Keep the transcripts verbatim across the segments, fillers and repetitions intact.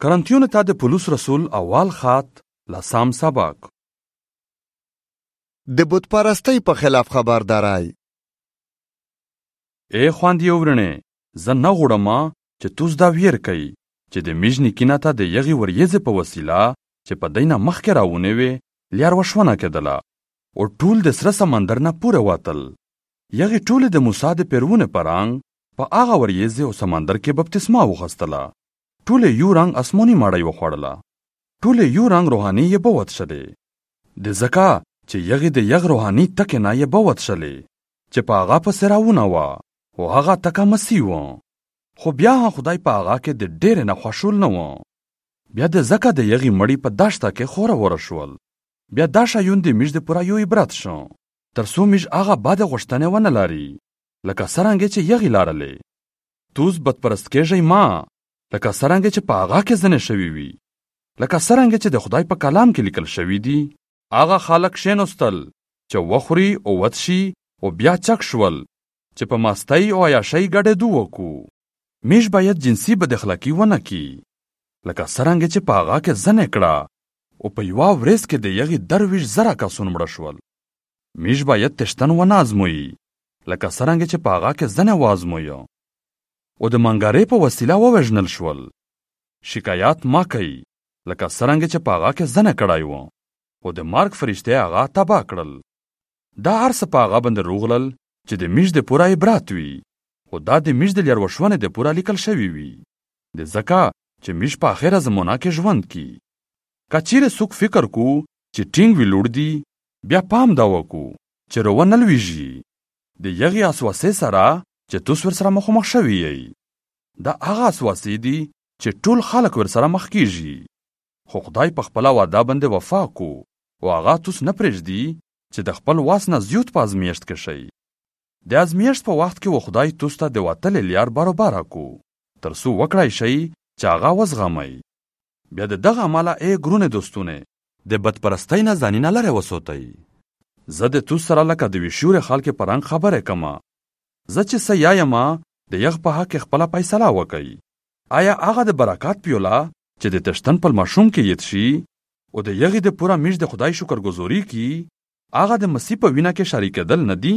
کرنتیون ته د پولس رسول اول خط لسم سبق. د بت پرستی په خلاف خبرداری. ای خواندې ورنې زه نه غواړم چې توس دا ویر کوي چې د میژنې کینه ته د یغې وریځې په وسیله چې په دی نه مخکې راونې وې لیار وشونه کېدله او ټول د سره سمندر نه پوره وتل. یغې ټولې د موسی د پیرونې په رنګ په هغه وریځې او سمندر کې بپتسما وخستله. ټولې یو رنګ اسماني ماړی وخوړله. ټولې یو رنګ روحاني یې بوت شلې. د ځکه چې یغې د یغ روحاني تکې نه یې بوت شلې چې په هغه پسې راونه وه او هغه تکه مسیح و. خو بیا هم خدای په هغه کې د ډېرې نه خوشول نه و. بیا د ځکه د یغې مړي په دښته کې خوره وره شول. بیا دا شیون د میژ د پوره یو عبرت شو تر څو میژ هغه بدې غوښتنې ونه لري لکه څرنګه چې یغې لرلې. توس بدپرست کېږئ ما لکه څرنګه چې په هغه کې ځنې شوي وي. لکه څرنګه چې د خدای په کلام کې لیکل شوي دي هغه خلک کښېناستل چې وخوري او وڅښي او بیا چک شول چې په مستۍ او عیاشۍ ګډېدو وکړو. میژ باید جنسي بداخلاقي ونه کړي لکه څرنګه چې په هغه کې ځنې کړه او په یوه ورځ کې د یغې درویشت زره کسان مړه شول. میژ باید تشتن ونه ازمويي لکه څرنګه چې په هغه کې ځنې وازمویه او د منګارې په وسیله ووژنل شول. شکایت ما کوي لکه څرنګه چې په هغه کې ځنې کړی و او د مرګ فرشتې هغه تباه کړل. دا هر څه په هغه باندې روغلل چې د میژ د پوره عبرت وي او دا د میژ د لیروشونې د پوره لیکل شوي وي. د ځکه چې میژ په اخره زمانه کې ژوند کی. که چیرې څوک فکر کو چې ټینګ وي لوړ دي بیا پام دا وکړو چې روه نه لویږي د یغې اسواسې سره چې توس ورسره مخامخ شوي یئ. دا هغه اسواسې دي چې ټول خلک ورسره مخ کیږي. خو خدای په خپله وعده باندې وفا کو او هغه توس نه پرېږدي چې د خپل واس نه زیات په ازمیښت کې شئ. د ازمیښت په وخت کې و خدای توس ته د وتلې لیار برابره کو تر څو وکړی شئ چې هغه وزغمئ. بیا د دغه عمله ای ګرونه دوستونه د بدپرستۍ نه ځانونه لرې وساتئ. زه د توس سره لکه د ویشورې خلکې په رنګ خبرې کومه. زه چې څه یایم د یغ په حق کې خپله فیصله وکئ. آیا هغه د برکات پیوله چې د تشتن په ماشوم کې یت شي او د یغې د پوره میژ د خدای شکرګزاري کی هغه د مسیح په وینه کې شریکېدل نه دي؟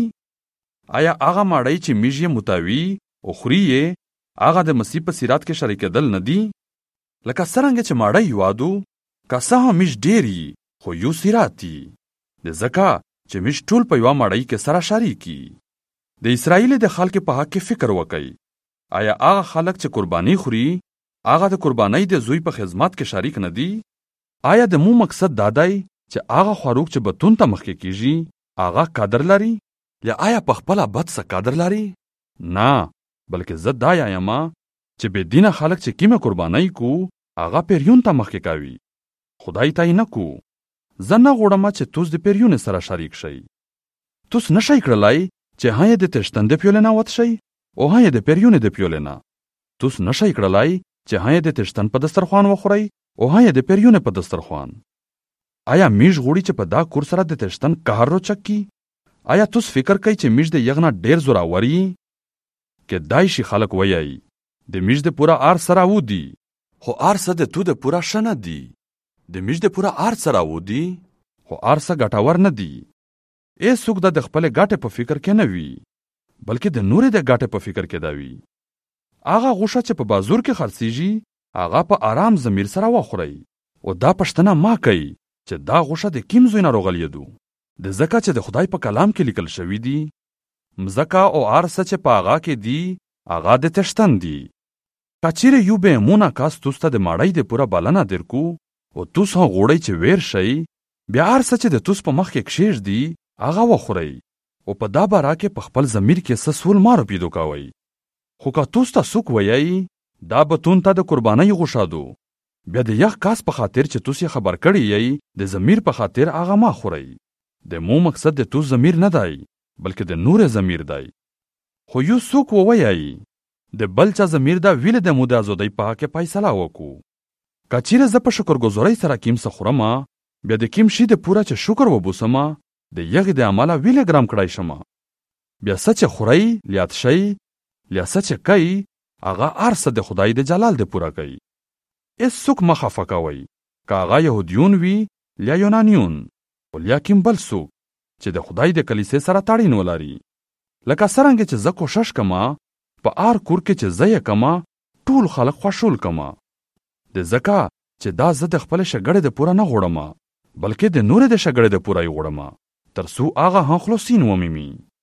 آیا هغه ماړی چې میژ یې متوي او خوري یې هغه د مسیح په سیرات کې شریکېدل نه دي؟ لکه څرنګه چې ماړی یوادو که څه هم میژ ډېر یي خو یو سیرات دي. د ځکه چې میژ ټول په یوه ماړی کې سره شریکي. د اسرائیل د خلک په حق کې فکر وکئ. آیا هغه خلک چې قرباني خوري هغه د قربانۍ د زوی په خدمت کې شریک نه دي؟ آیا د مو مقصد دا دی چې هغه خوراک چې بتون ته مخکې کیږي هغه قدر لري یا آیا په خپله بد څه قدر لري؟ نه، بلکې زه دا یم چې بې دینه خلک چې کیمه قربانۍ کو هغه پیریون ته مخکې کوي خدای ته یې نه کو. زه نه غواړم چې توس د پیریونې سره شریک شئ. توس نشئ کړلی چې ها یې د تشتن د پیولې نه وتشئ او ها یې د پیریونې د پیولې نه. توس نشئ کړلی چې ها یې د تشتن په دسترخوان وخورئ او ها یې د پیریونې په دسترخوان. آیا میژ غوړي چې په دا کور سره د تشتن قهر روچک کی؟ آیا توس فکر کوئ چې میژ د یغ نه ډېر زورور یي؟ کیدای شي خلک ویایي د میژ د پوره ار سره ودي خو ار څه د تو د پوره ښه نه دي. د میژ د پوره ار سره ودي خو ار څه ګټور نه دي. ای څوک د خپلې ګټې په فکر کې نه وي بلکې د نورې د ګټې په فکر کې دا وي. هغه غوښه چې په بازور کې خرڅیږي هغه په آرام ضمیر سره وخورئ او دا پوښتنه ما کوي چې دا غوښه د کوم ځای نه راغلیدو. د ځکه چې د خدای په کلام کې لیکل شوي دي مځکه او هر څه چې په هغه کې دي هغه د تشتن دي. که چیرې یو بې ایمونه کس توس ته د ماړۍ د پوره بلنه درکو او توس هم غواړئ چې ویر شئ بیا هر څه چې د توس په مخ کې کښېږدي هغه وخورئ او په دا باره کې په خپل ضمیر کې څه سول مارو پیدا کوئ. خو که توس ته څوک ویایي دا بتون ته د قربانۍ غوښه دو بیا د یخ کس په خاطر چې توس یې خبر کړی یئ د ضمیر په خاطر هغه ما خورئ. د مو مقصد د توس ضمیر نه دی بلکې د نور ضمیر دی. خو یو څوک وویایي د بل چا ضمیر دا ویلې د مو د ازادۍ په حق کې فیصله وکړو. که چیرې زه په شکرګزارۍ سره کیم څه خورم بیا د کیم شي د پوره چې شکر وبوسم د یغې د عمله ویلې ګرام کړی شم. بیا څه چې خورئ لیات شئ یا څه چې کوئ هغه هر څه د خدای د جلال د پوره کوي. هیڅوک مه خفه کوئ، که هغه یهودیون وي یا یونانیون، ولیا کوم بل څوک چې د خدای د کلیسې سره تړین ولري. لکه څرنګه چې زه کوشش کما په هر کور کې چې زه یې کما ټول خلک خوشحال کما. د ځکه چې دا زه د خپل شګړې د پوره نه غوړم، بلکې د نور د شګړې د پوره یې غوړم، تر څو هغه هم خلاصین ومومي.